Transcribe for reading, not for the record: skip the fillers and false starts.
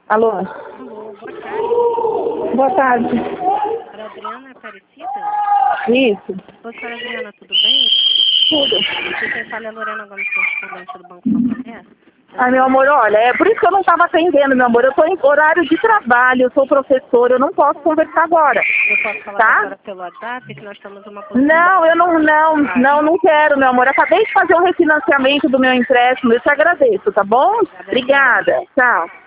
Alô? Alô, boa tarde. Boa tarde. Para Adriana Aparecida? Isso. Oi, senhora Adriana, tudo bem? Tudo. Aqui quem fala é a Lorena Gomes, correspondente do Banco Santander. Ai, meu amor, olha, é por isso que eu não estava atendendo, meu amor. Eu estou em horário de trabalho, eu sou professora, eu não posso conversar agora. Eu posso falar com a Tá? senhora pelo WhatsApp, que nós estamos uma possibilidade. Não, eu não quero, meu amor. Acabei de fazer um refinanciamento do meu empréstimo, eu te agradeço, tá bom? Obrigada. Tchau.